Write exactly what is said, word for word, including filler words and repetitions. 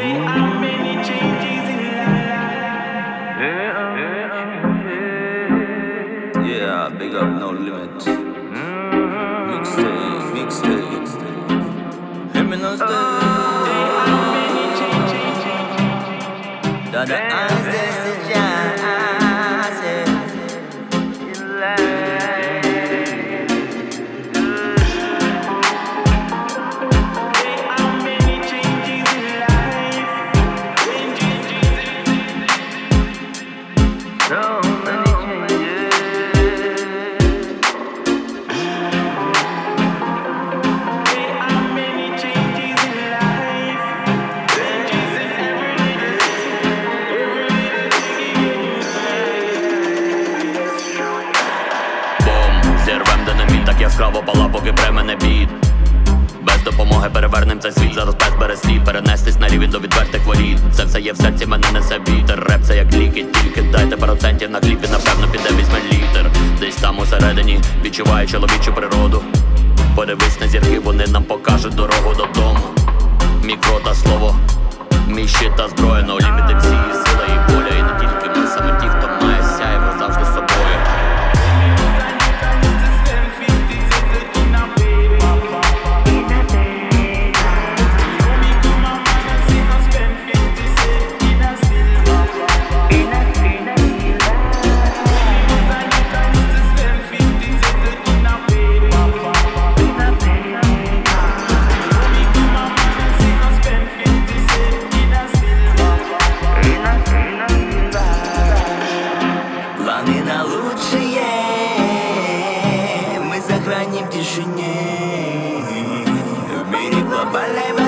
Yeah, big up, no limit. Mixtape, mixtape. Hear me now, stay. Dada eyes, this is Так яскраво пала, поки пре мене бід. Без допомоги перевернем цей світ. Зараз без березлі перенестись на рівень до відвертих воріт. Це все є в серці, мене несе вітер. Реп це як ліки, тільки дайте процентів на кліпі. Напевно піде візьме літер. Десь там усередині відчуваю чоловічу природу. Подивись на зірки, вони нам покажуть дорогу додому. Мікро та слово, мій щит та зброя. Но ліміти всі, сила і воля. І не тільки ми, саме ті, хто має сяйво завжди з собою. Планы на лучшее мы сохраним в тишине. В мире глобальной войны